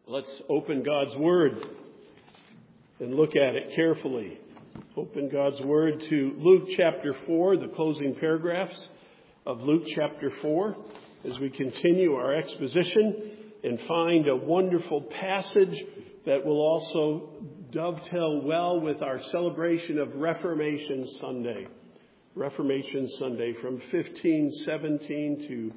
Let's open God's Word and look at it carefully. Open God's Word to Luke chapter 4, the closing paragraphs of Luke chapter 4, as we continue our exposition and find a wonderful passage that will also dovetail well with our celebration of Reformation Sunday. Reformation Sunday from 1517 to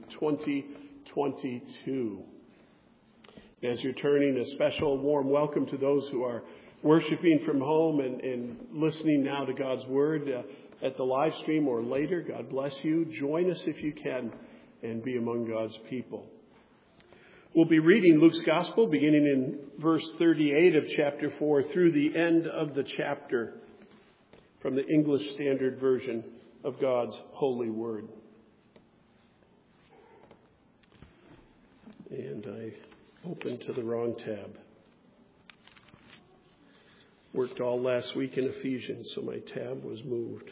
2022. As you're turning, a special warm welcome to those who are worshiping from home and listening now to God's Word at the live stream or later. God bless you. Join us if you can and be among God's people. We'll be reading Luke's Gospel beginning in verse 38 of chapter 4 through the end of the chapter from the English Standard Version of God's holy Word. And I opened to the wrong tab. Worked all last week in Ephesians, so my tab was moved.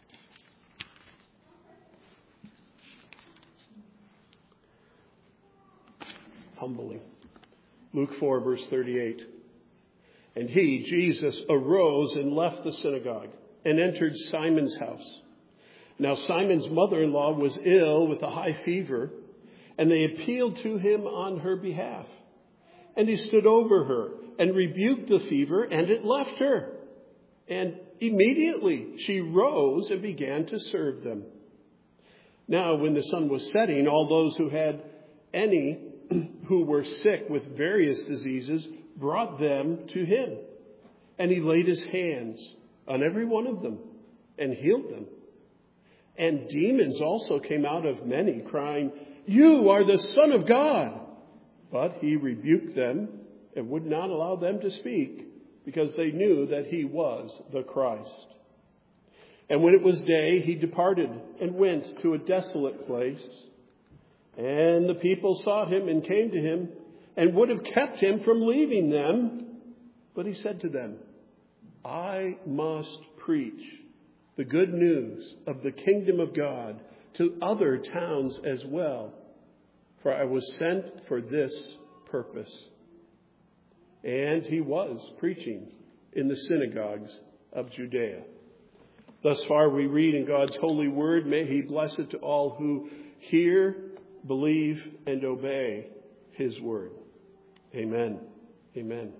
Humbling. Luke 4, verse 38. And he, Jesus, arose and left the synagogue and entered Simon's house. Now Simon's mother-in-law was ill with a high fever, and they appealed to him on her behalf. And he stood over her and rebuked the fever, and it left her. And immediately she rose and began to serve them. Now when the sun was setting, all those who had any who were sick with various diseases brought them to him. And he laid his hands on every one of them and healed them. And demons also came out of many, crying, "You are the Son of God." But he rebuked them and would not allow them to speak, because they knew that he was the Christ. And when it was day, he departed and went to a desolate place. And the people sought him and came to him and would have kept him from leaving them. But he said to them, "I must preach the good news of the kingdom of God to other towns as well, for I was sent for this purpose." And he was preaching in the synagogues of Judea. Thus far we read in God's holy word. May he bless it to all who hear, believe, and obey his word. Amen. Amen.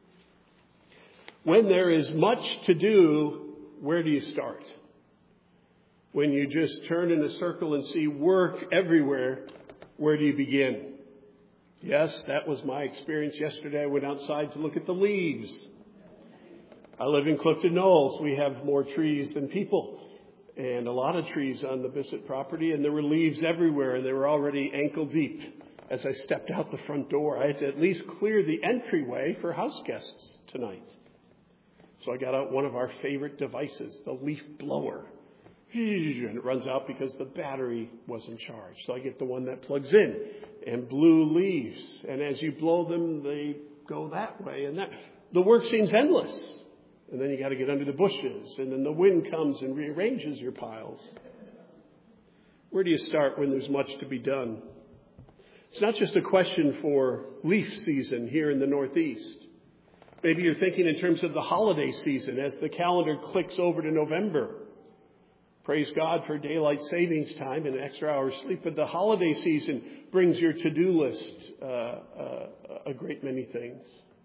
When there is much to do, where do you start? When you just turn in a circle and see work everywhere, where do you begin? Yes, that was my experience yesterday. I went outside to look at the leaves. I live in Clifton Knolls. We have more trees than people, and a lot of trees on the Bissett property, and there were leaves everywhere, and they were already ankle deep. As I stepped out the front door, I had to at least clear the entryway for house guests tonight. So I got out one of our favorite devices, the leaf blower. And it runs out because the battery wasn't charged. So I get the one that plugs in and blew leaves. And as you blow them, they go that way and that. The work seems endless. And then you got to get under the bushes. And then the wind comes and rearranges your piles. Where do you start when there's much to be done? It's not just a question for leaf season here in the Northeast. Maybe you're thinking in terms of the holiday season as the calendar clicks over to November. Praise God for daylight savings time and extra hours sleep. But the holiday season brings your to-do list a great many things.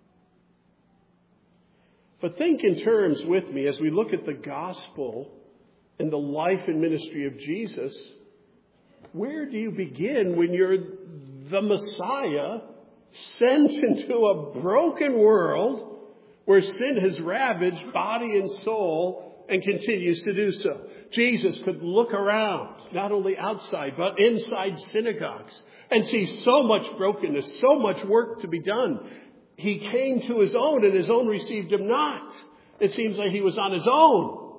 But think in terms with me as we look at the gospel and the life and ministry of Jesus. Where do you begin when you're the Messiah sent into a broken world where sin has ravaged body and soul and continues to do so? Jesus could look around, not only outside, but inside synagogues and see so much brokenness, so much work to be done. He came to his own and his own received him not. It seems like he was on his own.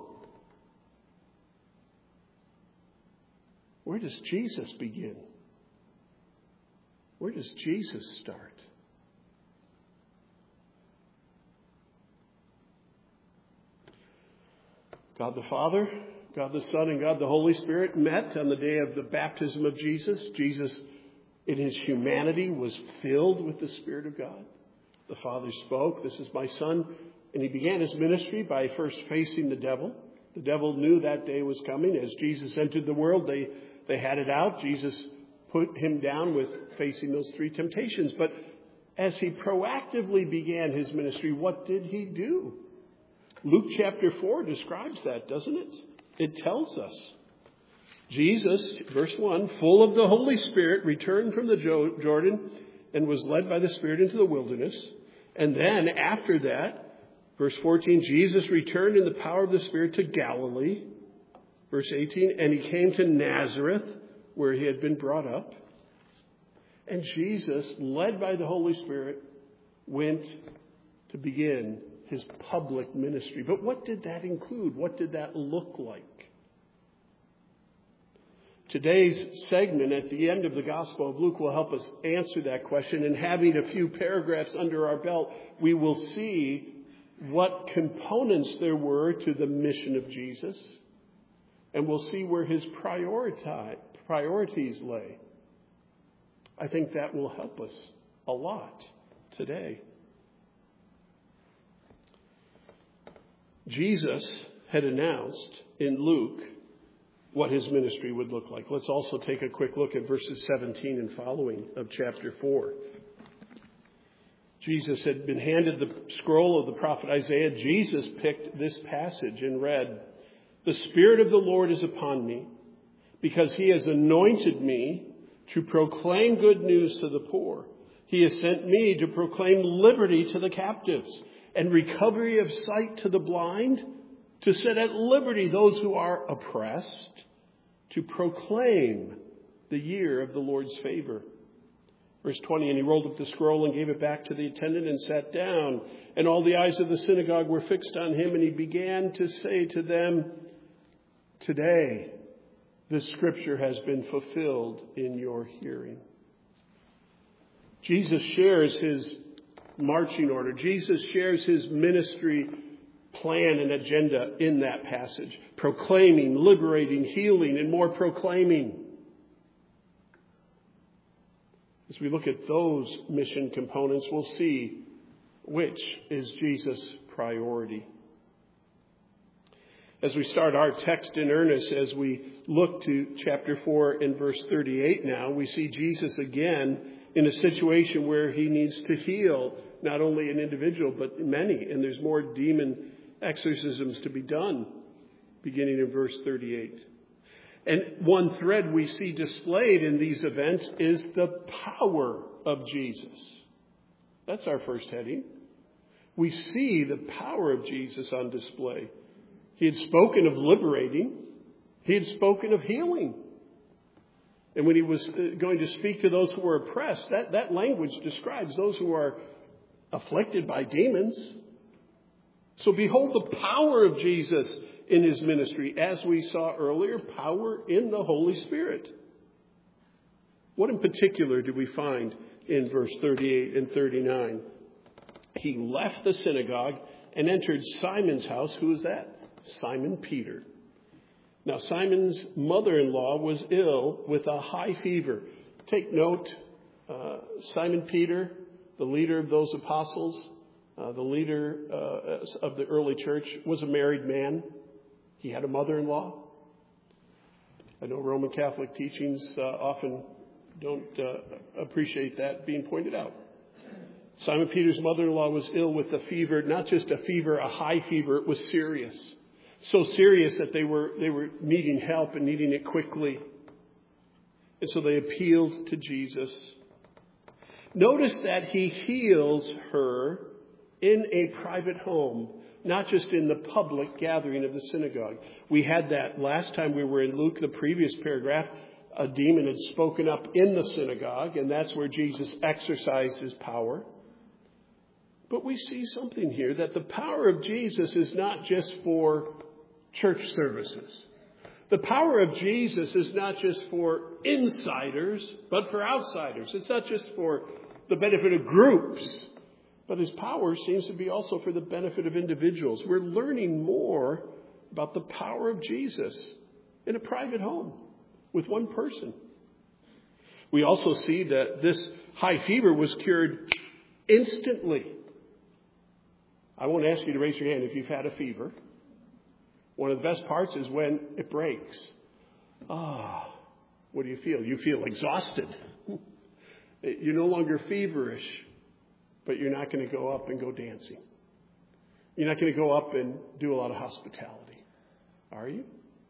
Where does Jesus begin? Where does Jesus start? God the Father, God the Son, and God the Holy Spirit met on the day of the baptism of Jesus. Jesus, in his humanity, was filled with the Spirit of God. The Father spoke, "This is my Son." And he began his ministry by first facing the devil. The devil knew that day was coming. As Jesus entered the world, they had it out. Jesus put him down with facing those three temptations. But as he proactively began his ministry, what did he do? Luke chapter 4 describes that, doesn't it? It tells us. Jesus, verse 1, full of the Holy Spirit, returned from the Jordan and was led by the Spirit into the wilderness. And then after that, verse 14, Jesus returned in the power of the Spirit to Galilee. Verse 18, and he came to Nazareth, where he had been brought up. And Jesus, led by the Holy Spirit, went to begin his public ministry. But what did that include? What did that look like? Today's segment at the end of the Gospel of Luke will help us answer that question. And having a few paragraphs under our belt, we will see what components there were to the mission of Jesus. And we'll see where his priorities lay. I think that will help us a lot today. Jesus had announced in Luke what his ministry would look like. Let's also take a quick look at verses 17 and following of chapter 4. Jesus had been handed the scroll of the prophet Isaiah. Jesus picked this passage and read, "The Spirit of the Lord is upon me, because he has anointed me to proclaim good news to the poor. He has sent me to proclaim liberty to the captives and recovery of sight to the blind, to set at liberty those who are oppressed, to proclaim the year of the Lord's favor." Verse 20, and he rolled up the scroll and gave it back to the attendant and sat down. And all the eyes of the synagogue were fixed on him, and he began to say to them, "Today, this scripture has been fulfilled in your hearing." Jesus shares his marching order. Jesus shares his ministry plan and agenda in that passage. Proclaiming, liberating, healing, and more proclaiming. As we look at those mission components, we'll see which is Jesus' priority. As we start our text in earnest, as we look to chapter 4 and verse 38 now, we see Jesus again in a situation where he needs to heal not only an individual, but many. And there's more demon exorcisms to be done, beginning in verse 38. And one thread we see displayed in these events is the power of Jesus. That's our first heading. We see the power of Jesus on display. He had spoken of liberating. He had spoken of healing. And when he was going to speak to those who were oppressed, that language describes those who are afflicted by demons. So behold the power of Jesus in his ministry. As we saw earlier, power in the Holy Spirit. What in particular do we find in verse 38 and 39? He left the synagogue and entered Simon's house. Who is that? Simon Peter. Now, Simon's mother-in-law was ill with a high fever. Take note, Simon Peter, the leader of those apostles, the leader of the early church, was a married man. He had a mother-in-law. I know Roman Catholic teachings often don't appreciate that being pointed out. Simon Peter's mother-in-law was ill with a fever, not just a fever, a high fever. It was serious. So serious that they were needing help and needing it quickly. And so they appealed to Jesus. Notice that he heals her in a private home, not just in the public gathering of the synagogue. We had that last time we were in Luke, the previous paragraph. A demon had spoken up in the synagogue, and that's where Jesus exercised his power. But we see something here, that the power of Jesus is not just for church services. The power of Jesus is not just for insiders, but for outsiders. It's not just for the benefit of groups, but his power seems to be also for the benefit of individuals. We're learning more about the power of Jesus in a private home with one person. We also see that this high fever was cured Instantly. I won't ask you to raise your hand if you've had a fever. One of the best parts is when it breaks. What do you feel? You feel exhausted. You're no longer feverish, but you're not going to go up and go dancing. You're not going to go up and do a lot of hospitality, are you?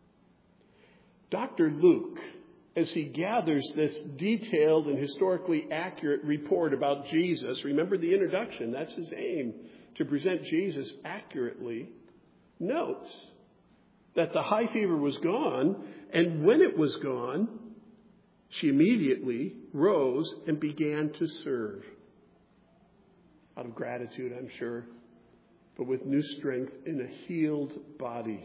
Dr. Luke, as he gathers this detailed and historically accurate report about Jesus, remember the introduction, that's his aim, to present Jesus accurately, notes that the high fever was gone, and when it was gone, she immediately rose and began to serve. Out of gratitude, I'm sure, but with new strength in a healed body.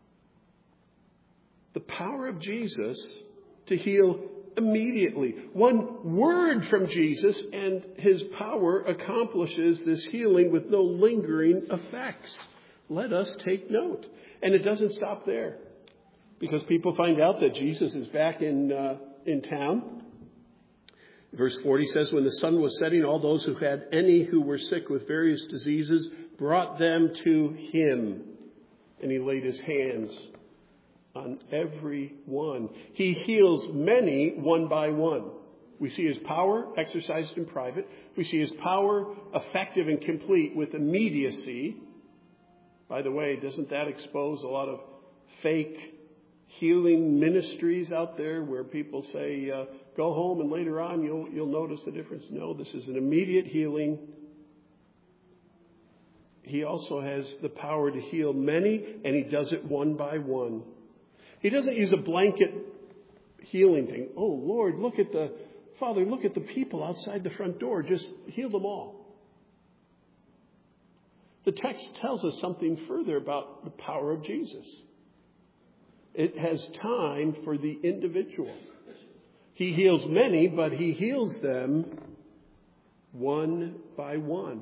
The power of Jesus to heal immediately. One word from Jesus and his power accomplishes this healing with no lingering effects. Let us take note. And it doesn't stop there, because people find out that Jesus is back in town. Verse 40 says, when the sun was setting, all those who had any who were sick with various diseases brought them to him. And he laid his hands on every one. He heals many one by one. We see his power exercised in private. We see his power effective and complete with immediacy. By the way, doesn't that expose a lot of fake healing ministries out there where people say, go home and later on you'll notice the difference? No, this is an immediate healing. He also has the power to heal many, and he does it one by one. He doesn't use a blanket healing thing. Oh, Lord, look at the people outside the front door. Just heal them all. The text tells us something further about the power of Jesus. It has time for the individual. He heals many, but he heals them one by one.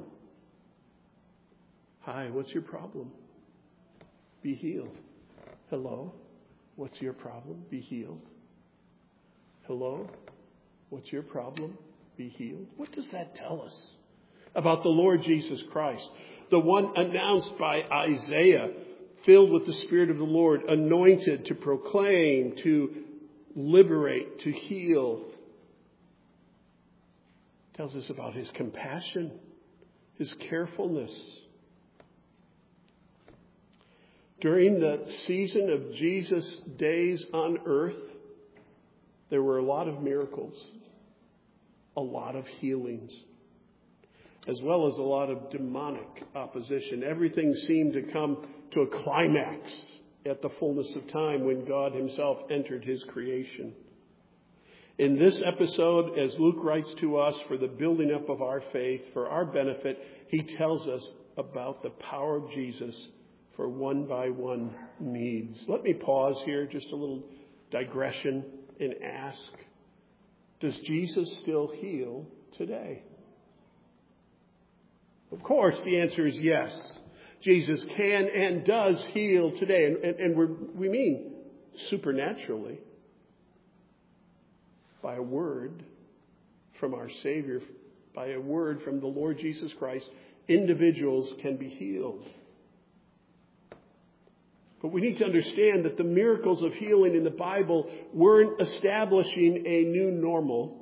Hi, what's your problem? Be healed. Hello, what's your problem? Be healed. Hello, what's your problem? Be healed. What does that tell us about the Lord Jesus Christ? The one announced by Isaiah, filled with the Spirit of the Lord, anointed to proclaim, to liberate, to heal. Tells us about his compassion, his carefulness. During the season of Jesus' days on earth, there were a lot of miracles, a lot of healings, as well as a lot of demonic opposition. Everything seemed to come to a climax at the fullness of time when God himself entered his creation. In this episode, as Luke writes to us for the building up of our faith, for our benefit, he tells us about the power of Jesus for one by one needs. Let me pause here, just a little digression, and ask, does Jesus still heal today? Of course, the answer is yes. Jesus can and does heal today. And we mean supernaturally. By a word from our Savior, by a word from the Lord Jesus Christ, individuals can be healed. But we need to understand that the miracles of healing in the Bible weren't establishing a new normal.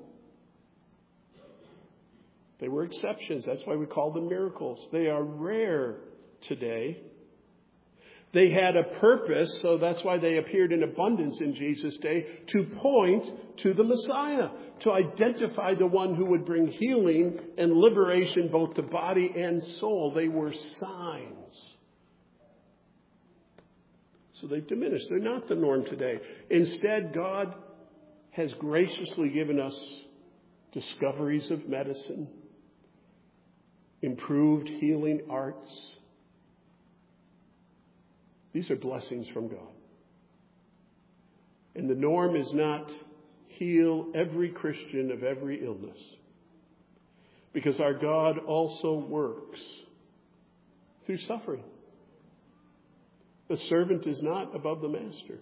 They were exceptions. That's why we call them miracles. They are rare today. They had a purpose, so that's why they appeared in abundance in Jesus' day, to point to the Messiah, to identify the one who would bring healing and liberation both to body and soul. They were signs. So they've diminished. They're not the norm today. Instead, God has graciously given us discoveries of medicine, improved healing arts. These are blessings from God. And the norm is not heal every Christian of every illness, because our God also works through suffering. The servant is not above the master.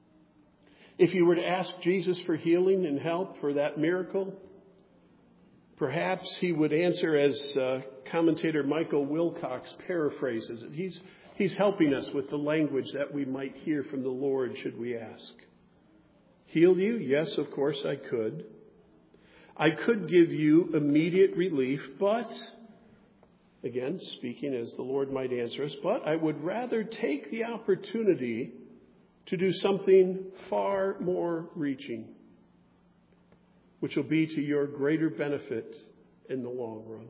If you were to ask Jesus for healing and help for that miracle, Perhaps he would answer as commentator Michael Wilcox paraphrases it. He's helping us with the language that we might hear from the Lord should we ask. Heal you? Yes, of course I could. I could give you immediate relief, but, again, speaking as the Lord might answer us, but I would rather take the opportunity to do something far more reaching, which will be to your greater benefit in the long run.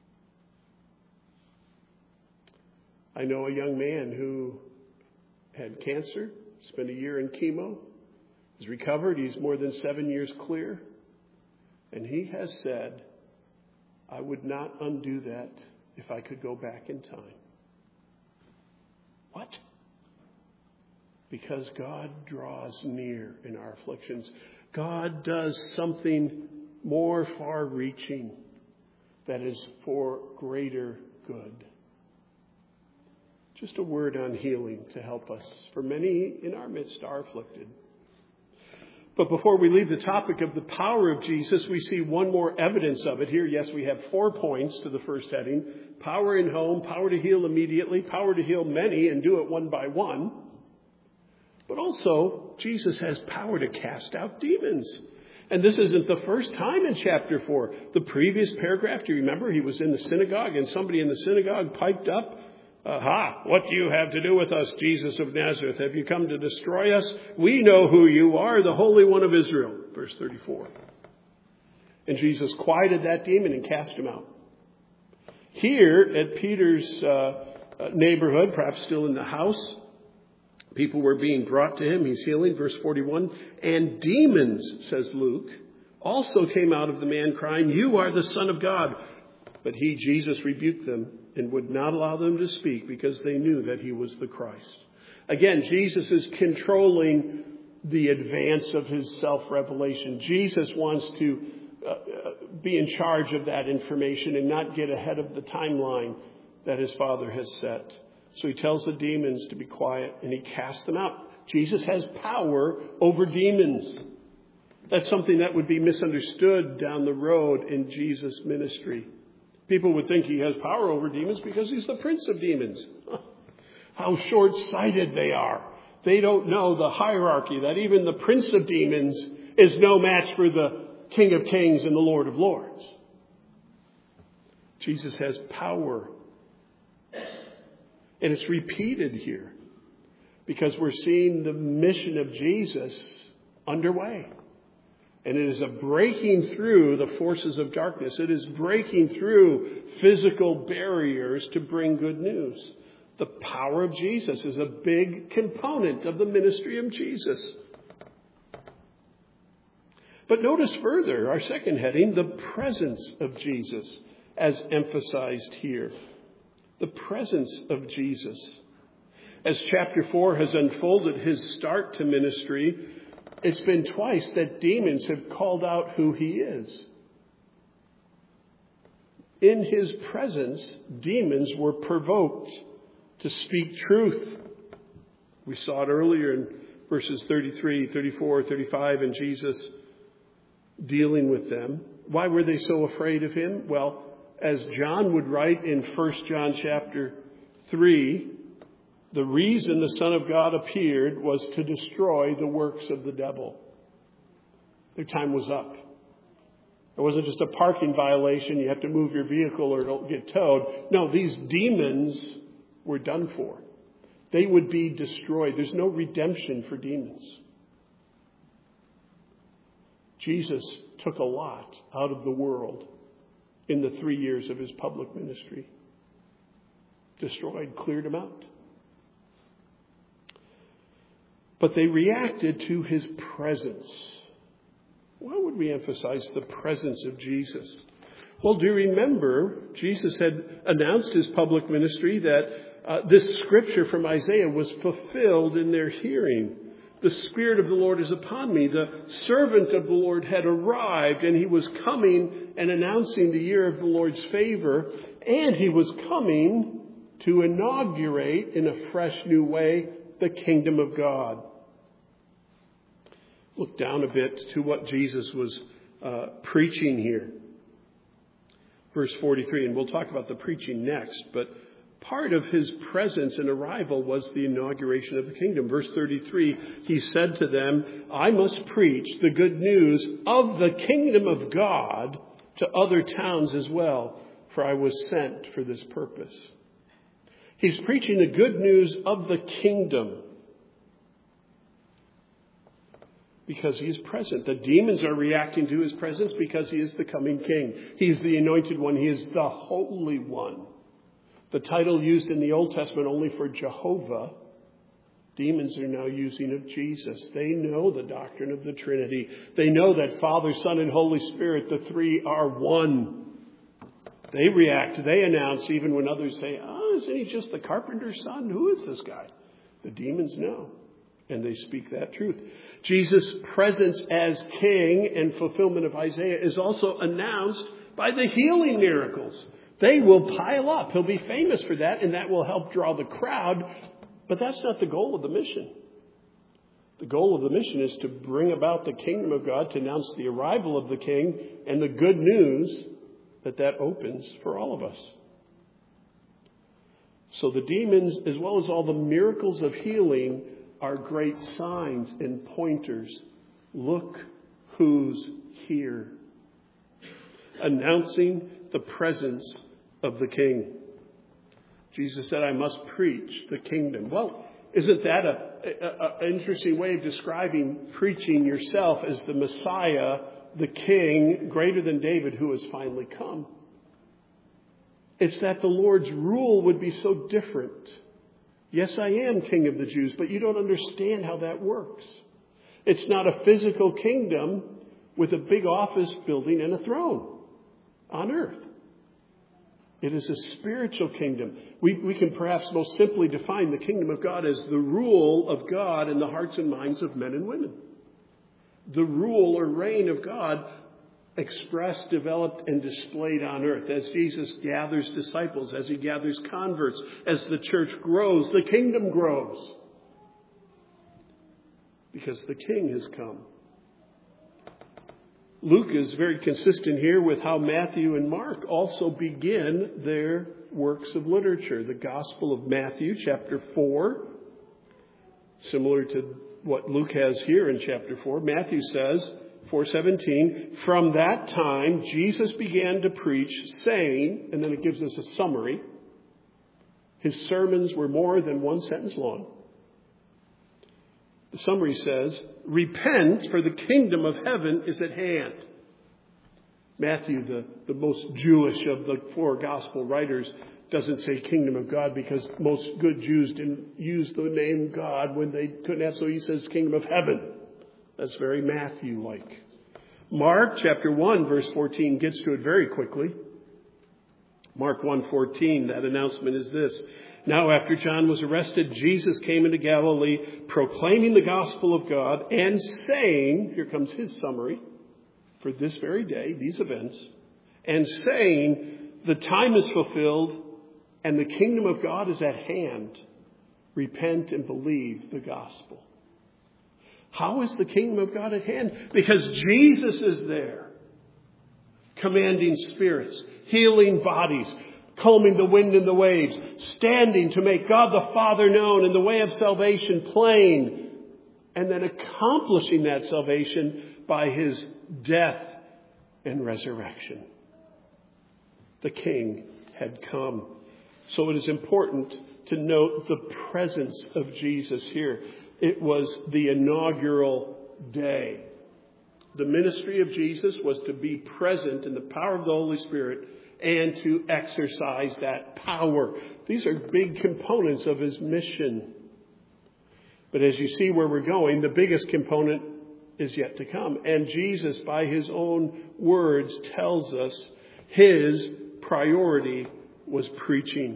I know a young man who had cancer, spent a year in chemo, has recovered. He's more than 7 years clear. And he has said, I would not undo that if I could go back in time. What? Because God draws near in our afflictions. God does something more far-reaching that is for greater good. Just a word on healing to help us, for many in our midst are afflicted. But before we leave the topic of the power of Jesus, we see one more evidence of it here. Yes, we have 4 points to the first heading. Power in home, power to heal immediately, power to heal many and do it one by one. But also, Jesus has power to cast out demons. And this isn't the first time in chapter 4. The previous paragraph, do you remember? He was in the synagogue and somebody in the synagogue piped up, what do you have to do with us, Jesus of Nazareth? Have you come to destroy us? We know who you are, the Holy One of Israel. Verse 34. And Jesus quieted that demon and cast him out. Here at Peter's neighborhood, perhaps still in the house, people were being brought to him. He's healing. Verse 41. And demons, says Luke, also came out of the man crying, you are the Son of God. But he, Jesus, rebuked them and would not allow them to speak because they knew that he was the Christ. Again, Jesus is controlling the advance of his self-revelation. Jesus wants to be in charge of that information and not get ahead of the timeline that his Father has set. So he tells the demons to be quiet and he casts them out. Jesus has power over demons. That's something that would be misunderstood down the road in Jesus' ministry. People would think he has power over demons because he's the prince of demons. How short-sighted they are. They don't know the hierarchy, that even the prince of demons is no match for the King of Kings and the Lord of Lords. Jesus has power. And it's repeated here because we're seeing the mission of Jesus underway. And it is a breaking through the forces of darkness. It is breaking through physical barriers to bring good news. The power of Jesus is a big component of the ministry of Jesus. But notice further, our second heading, the presence of Jesus, as emphasized here. The presence of Jesus. As chapter 4 has unfolded his start to ministry, it's been twice that demons have called out who he is. In his presence, demons were provoked to speak truth. We saw it earlier in verses 33, 34, 35, and Jesus dealing with them. Why were they so afraid of him? Well, as John would write in 1 John chapter 3, the reason the Son of God appeared was to destroy the works of the devil. Their time was up. It wasn't just a parking violation. You have to move your vehicle or it'll get towed. No, these demons were done for. They would be destroyed. There's no redemption for demons. Jesus took a lot out of the world in the 3 years of his public ministry. Destroyed, cleared them out. But they reacted to his presence. Why would we emphasize the presence of Jesus? Well, do you remember Jesus had announced his public ministry that this scripture from Isaiah was fulfilled in their hearing. The Spirit of the Lord is upon me. The servant of the Lord had arrived and he was coming and announcing the year of the Lord's favor. And he was coming to inaugurate in a fresh new way the kingdom of God. Look down a bit to what Jesus was preaching here. Verse 43, and we'll talk about the preaching next, but part of his presence and arrival was the inauguration of the kingdom. Verse 33, he said to them, I must preach the good news of the kingdom of God to other towns as well, for I was sent for this purpose. He's preaching the good news of the kingdom because he is present. The demons are reacting to his presence because he is the coming king. He is the anointed one. He is the Holy One. The title used in the Old Testament only for Jehovah, demons are now using of Jesus. They know the doctrine of the Trinity. They know that Father, Son, and Holy Spirit, the three are one. They react. They announce even when others say, isn't he just the carpenter's son? Who is this guy? The demons know, and they speak that truth. Jesus' presence as king and fulfillment of Isaiah is also announced by the healing miracles. They will pile up. He'll be famous for that, and that will help draw the crowd. But that's not the goal of the mission. The goal of the mission is to bring about the kingdom of God, to announce the arrival of the king and the good news that opens for all of us. So the demons, as well as all the miracles of healing, are great signs and pointers. Look who's here. Announcing the presence of the king. Jesus said, I must preach the kingdom. Well, isn't that an interesting way of describing preaching yourself as the Messiah, the king, greater than David, who has finally come? It's that the Lord's rule would be so different. Yes, I am king of the Jews, but you don't understand how that works. It's not a physical kingdom with a big office building and a throne on earth. It is a spiritual kingdom. We can perhaps most simply define the kingdom of God as the rule of God in the hearts and minds of men and women. The rule or reign of God expressed, developed, and displayed on earth as Jesus gathers disciples, as he gathers converts, as the church grows, the kingdom grows. Because the king has come. Luke is very consistent here with how Matthew and Mark also begin their works of literature. The Gospel of Matthew, chapter 4, similar to what Luke has here in chapter 4. Matthew says, 4:17, from that time Jesus began to preach, saying, and then it gives us a summary. His sermons were more than one sentence long. The summary says, repent, for the kingdom of heaven is at hand. Matthew, the most Jewish of the four gospel writers, doesn't say kingdom of God because most good Jews didn't use the name God when they couldn't have, so he says kingdom of heaven. That's very Matthew-like. Mark chapter 1, verse 14 gets to it very quickly. Mark 1:14, that announcement is this. Now after John was arrested, Jesus came into Galilee, proclaiming the gospel of God and saying, here comes his summary for this very day, these events, and saying, the time is fulfilled and the kingdom of God is at hand. Repent and believe the gospel. How is the kingdom of God at hand? Because Jesus is there, commanding spirits, healing bodies, calming the wind and the waves, standing to make God the Father known and the way of salvation plain, and then accomplishing that salvation by his death and resurrection. The King had come. So it is important to note the presence of Jesus here. It was the inaugural day. The ministry of Jesus was to be present in the power of the Holy Spirit and to exercise that power. These are big components of his mission. But as you see where we're going, the biggest component is yet to come. And Jesus, by his own words, tells us his priority was preaching.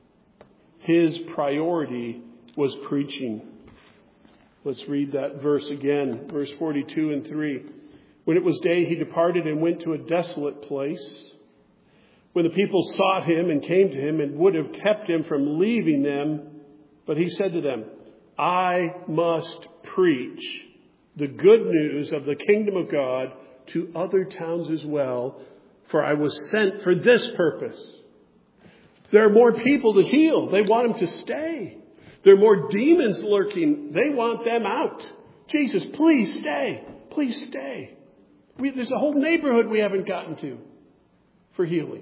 His priority was preaching. Let's read that verse again, verse 42 and 3. When it was day, he departed and went to a desolate place. When the people sought him and came to him and would have kept him from leaving them, but he said to them, I must preach the good news of the kingdom of God to other towns as well, for I was sent for this purpose. There are more people to heal. They want them to stay. There are more demons lurking. They want them out. Jesus, please stay. Please stay. There's a whole neighborhood we haven't gotten to for healing.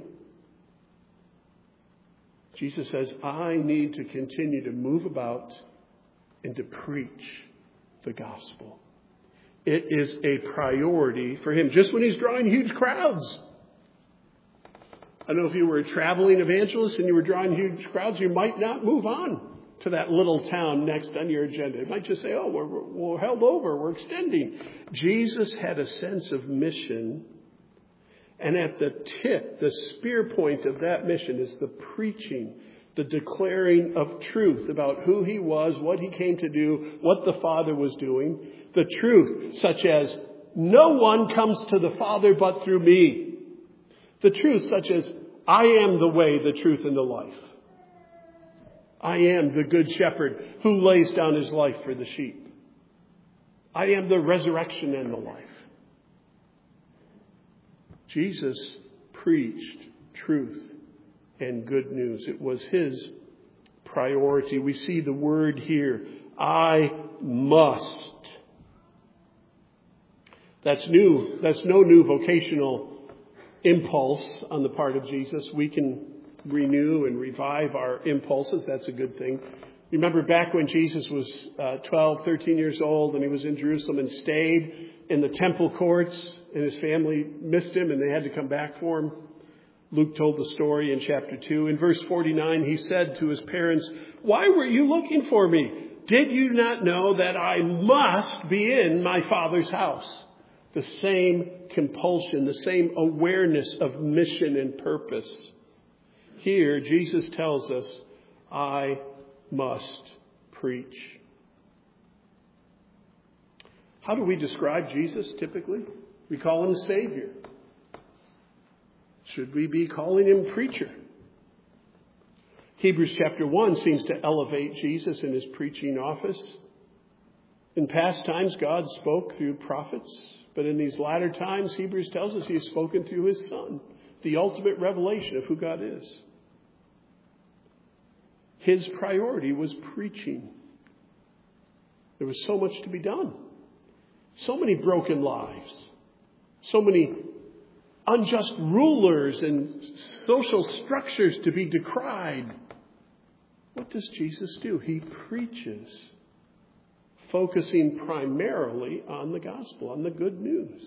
Jesus says, I need to continue to move about and to preach the gospel. It is a priority for him. Just when he's drawing huge crowds. I don't know if you were a traveling evangelist and you were drawing huge crowds, you might not move on to that little town next on your agenda. You might just say, oh, we're held over, we're extending. Jesus had a sense of mission. And at the tip, the spear point of that mission is the preaching, the declaring of truth about who he was, what he came to do, what the Father was doing. The truth, such as, no one comes to the Father but through me. The truth, such as, I am the way, the truth, and the life. I am the good shepherd who lays down his life for the sheep. I am the resurrection and the life. Jesus preached truth and good news. It was his priority. We see the word here, I must. That's new. That's no new vocational impulse on the part of Jesus. We can renew and revive our impulses. That's a good thing. Remember back when Jesus was 12, 13 years old and he was in Jerusalem and stayed in the temple courts and his family missed him and they had to come back for him. Luke told the story in chapter 2. In verse 49, he said to his parents, why were you looking for me? Did you not know that I must be in my Father's house? The same compulsion, the same awareness of mission and purpose. Here, Jesus tells us, I must preach. How do we describe Jesus typically? We call him Savior. Should we be calling him preacher? Hebrews chapter 1 seems to elevate Jesus in his preaching office. In past times, God spoke through prophets. But in these latter times, Hebrews tells us he has spoken through his Son, the ultimate revelation of who God is. His priority was preaching. There was so much to be done. So many broken lives. So many unjust rulers and social structures to be decried. What does Jesus do? He preaches, focusing primarily on the gospel, on the good news.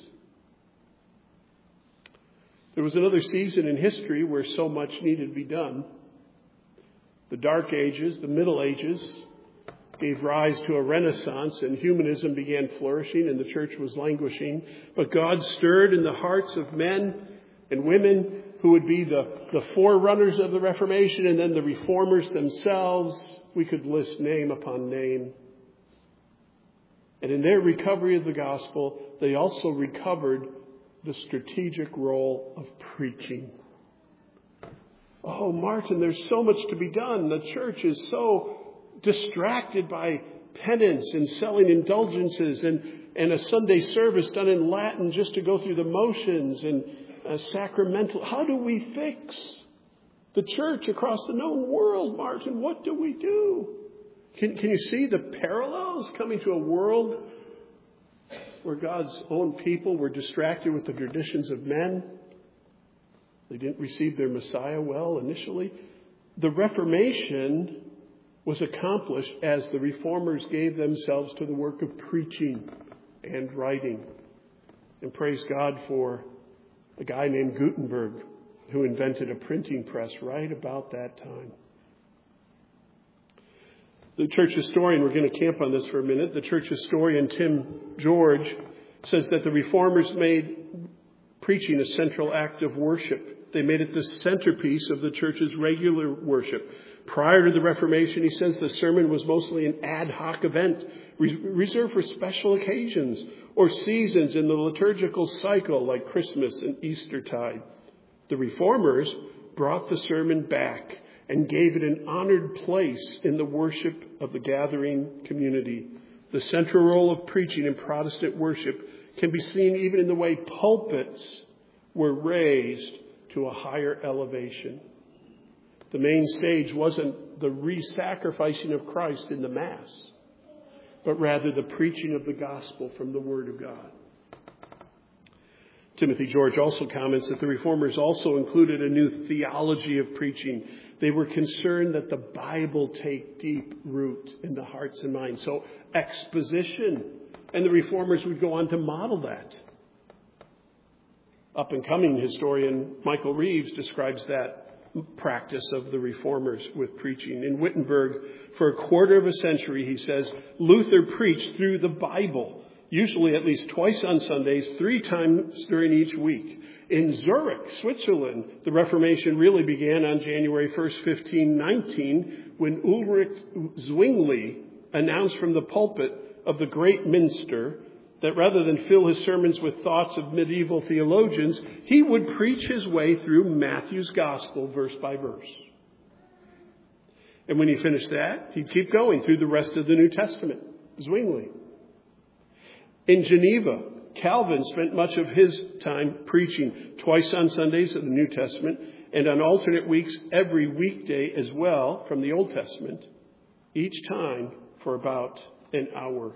There was another season in history where so much needed to be done. The Dark Ages, the Middle Ages, gave rise to a renaissance and humanism began flourishing and the church was languishing. But God stirred in the hearts of men and women who would be the forerunners of the Reformation and then the reformers themselves. We could list name upon name. And in their recovery of the gospel, they also recovered the strategic role of preaching. Oh, Martin, there's so much to be done. The church is so distracted by penance and selling indulgences and a Sunday service done in Latin just to go through the motions and a sacramental. How do we fix the church across the known world, Martin? What do we do? Can you see the parallels coming to a world where God's own people were distracted with the traditions of men? They didn't receive their Messiah well initially. The Reformation was accomplished as the reformers gave themselves to the work of preaching and writing. And praise God for a guy named Gutenberg who invented a printing press right about that time. The church historian, we're going to camp on this for a minute. The church historian Tim George says that the reformers made preaching a central act of worship. They made it the centerpiece of the church's regular worship. Prior to the Reformation, he says the sermon was mostly an ad hoc event reserved for special occasions or seasons in the liturgical cycle like Christmas and Eastertide. The reformers brought the sermon back and gave it an honored place in the worship of the gathering community. The central role of preaching in Protestant worship can be seen even in the way pulpits were raised to a higher elevation. The main stage wasn't the re-sacrificing of Christ in the Mass, but rather the preaching of the gospel from the Word of God. Timothy George also comments that the Reformers also included a new theology of preaching. They were concerned that the Bible take deep root in the hearts and minds. So exposition. And the Reformers would go on to model that. Up-and-coming historian Michael Reeves describes that practice of the Reformers with preaching. In Wittenberg, for a quarter of a century, he says, Luther preached through the Bible, usually at least twice on Sundays, 3 times during each week. In Zurich, Switzerland, the Reformation really began on January 1st, 1519, when Ulrich Zwingli announced from the pulpit of the Great Minster that rather than fill his sermons with thoughts of medieval theologians, he would preach his way through Matthew's Gospel verse by verse. And when he finished that, he'd keep going through the rest of the New Testament, Zwingli. In Geneva, Calvin spent much of his time preaching twice on Sundays of the New Testament and on alternate weeks every weekday as well from the Old Testament, each time for about an hour.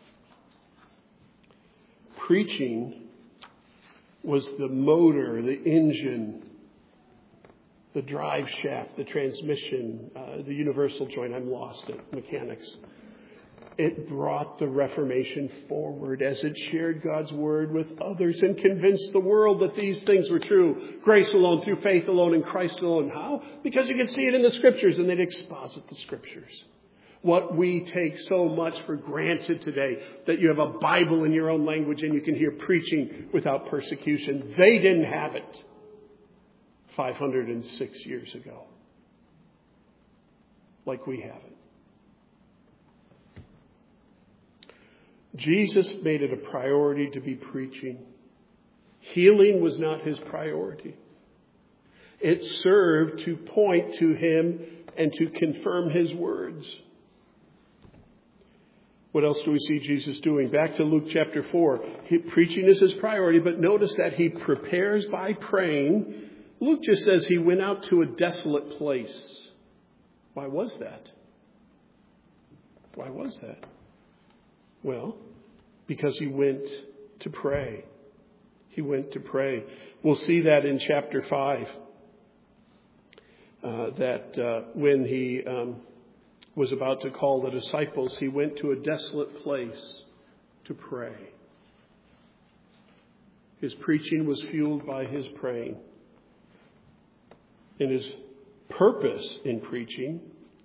Preaching was the motor, the engine, the drive shaft, the transmission, the universal joint. I'm lost at mechanics. It brought the Reformation forward as it shared God's word with others and convinced the world that these things were true. Grace alone, through faith alone, in Christ alone. How? Because you can see it in the Scriptures, and they'd exposit the Scriptures. What we take so much for granted today, that you have a Bible in your own language and you can hear preaching without persecution. They didn't have it 506 years ago, like we have it. Jesus made it a priority to be preaching. Healing was not his priority. It served to point to him and to confirm his words. What else do we see Jesus doing? Back to Luke chapter 4. Preaching is his priority, but notice that he prepares by praying. Luke just says he went out to a desolate place. Why was that? Why was that? Well, because he went to pray. He went to pray. We'll see that in chapter 5. When he was about to call the disciples, he went to a desolate place to pray. His preaching was fueled by his praying. And his purpose in preaching,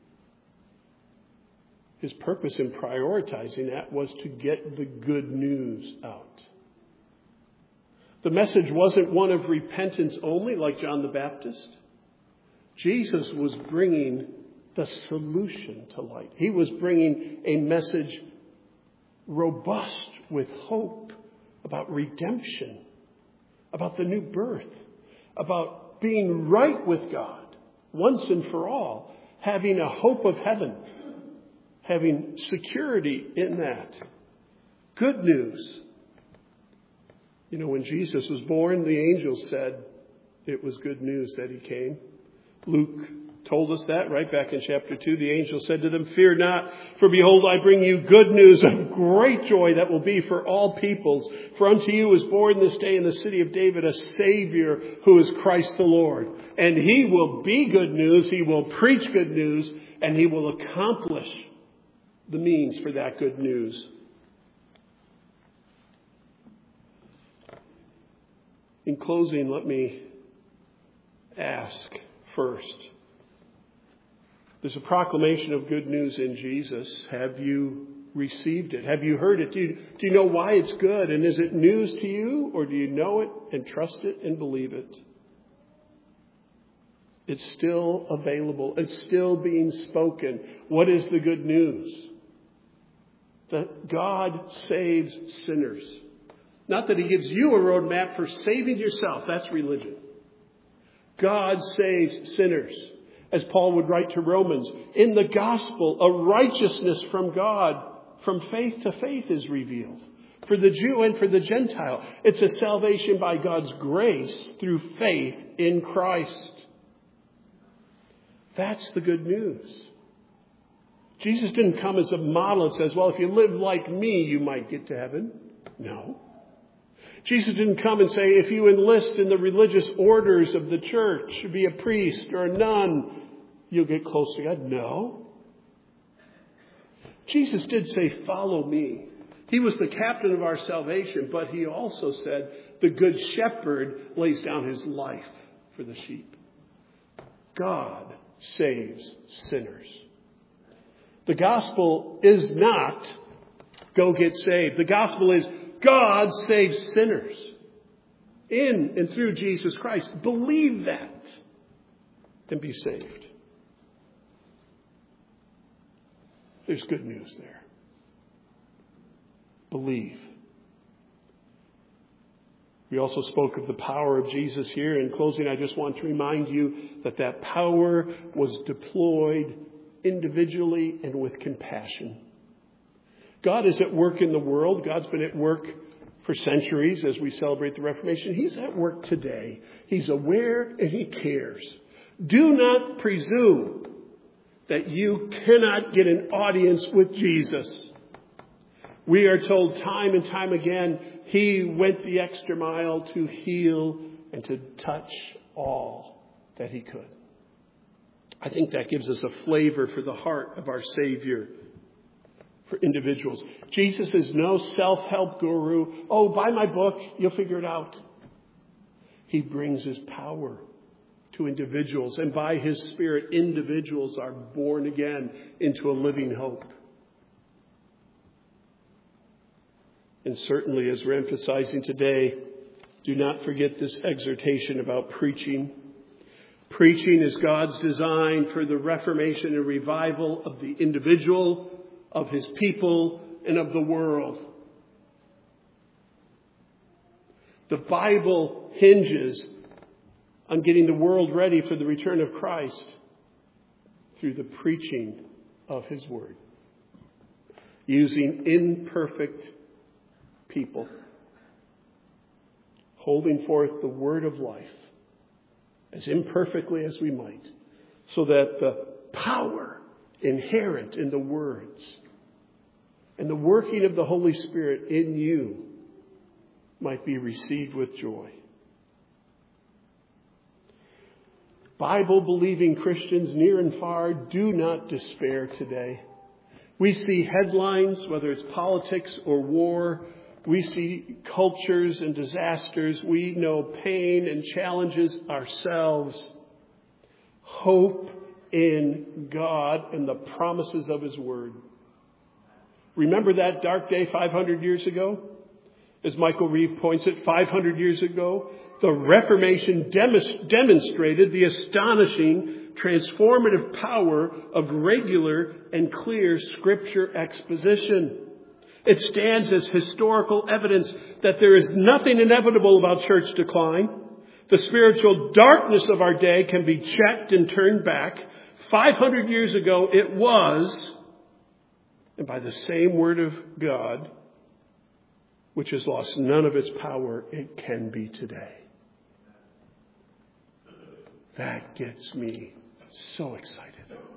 his purpose in prioritizing that was to get the good news out. The message wasn't one of repentance only, like John the Baptist. Jesus was bringing the solution to light. He was bringing a message robust with hope about redemption, about the new birth, about being right with God once and for all, having a hope of heaven, having security in that. Good news. You know, when Jesus was born, the angels said it was good news that he came. Luke told us that right back in chapter 2. The angel said to them, "Fear not, for behold, I bring you good news of great joy that will be for all peoples. For unto you is born this day in the city of David a Savior who is Christ the Lord. And he will be good news, he will preach good news, and he will accomplish the means for that good news." In closing, let me ask first. There's a proclamation of good news in Jesus. Have you received it? Have you heard it? Do you know why it's good? And is it news to you? Or do you know it and trust it and believe it? It's still available. It's still being spoken. What is the good news? That God saves sinners. Not that he gives you a roadmap for saving yourself. That's religion. God saves sinners. As Paul would write to Romans, in the gospel, a righteousness from God, from faith to faith is revealed. for the Jew and for the Gentile. It's a salvation by God's grace through faith in Christ. That's the good news. Jesus didn't come as a model and says, well, if you live like me, you might get to heaven. No. Jesus didn't come and say, if you enlist in the religious orders of the church, be a priest or a nun, you'll get close to God. No. Jesus did say, follow me. He was the captain of our salvation, but he also said, the good shepherd lays down his life for the sheep. God saves sinners. The gospel is not go get saved. The gospel is God saves sinners in and through Jesus Christ. Believe that and be saved. There's good news there. Believe. We also spoke of the power of Jesus here. In closing, I just want to remind you that that power was deployed individually and with compassion. God is at work in the world. God's been at work for centuries as we celebrate the Reformation. He's at work today. He's aware and he cares. Do not presume that you cannot get an audience with Jesus. We are told time and time again, he went the extra mile to heal and to touch all that he could. I think that gives us a flavor for the heart of our Savior for individuals. Jesus is no self-help guru. Oh, buy my book, you'll figure it out. He brings his power to individuals, and by his Spirit, individuals are born again into a living hope. And certainly, as we're emphasizing today, do not forget this exhortation about preaching. Preaching is God's design for the reformation and revival of the individual, of his people, and of the world. The Bible hinges on getting the world ready for the return of Christ through the preaching of his word, using imperfect people, holding forth the word of life as imperfectly as we might, so that the power inherent in the words and the working of the Holy Spirit in you might be received with joy. Bible-believing Christians near and far, do not despair today. We see headlines, whether it's politics or war. We see cultures and disasters. We know pain and challenges ourselves. Hope in God and the promises of his word. Remember that dark day 500 years ago? As Michael Reeve points it, 500 years ago, the Reformation demonstrated the astonishing, transformative power of regular and clear Scripture exposition. It stands as historical evidence that there is nothing inevitable about church decline. The spiritual darkness of our day can be checked and turned back. 500 years ago it was, and by the same word of God, which has lost none of its power, it can be today. That gets me so excited.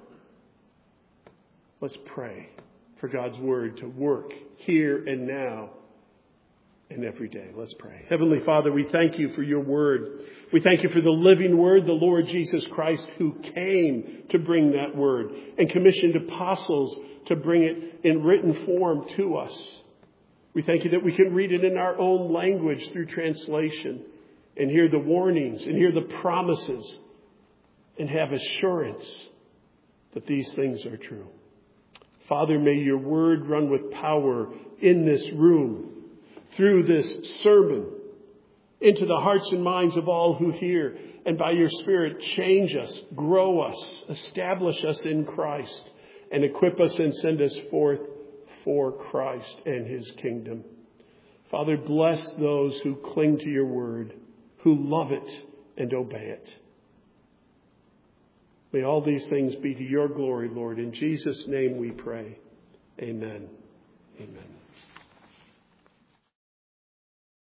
Let's pray for God's word to work here and now and every day. Let's pray. Heavenly Father, we thank you for your word. We thank you for the living word, the Lord Jesus Christ, who came to bring that word and commissioned apostles to bring it in written form to us. We thank you that we can read it in our own language through translation and hear the warnings and hear the promises and have assurance that these things are true. Father, may your word run with power in this room, through this sermon, into the hearts and minds of all who hear, and by your Spirit change us, grow us, establish us in Christ, and equip us and send us forth for Christ and his kingdom. Father, bless those who cling to your word, who love it and obey it. May all these things be to your glory, Lord. In Jesus' name we pray. Amen. Amen.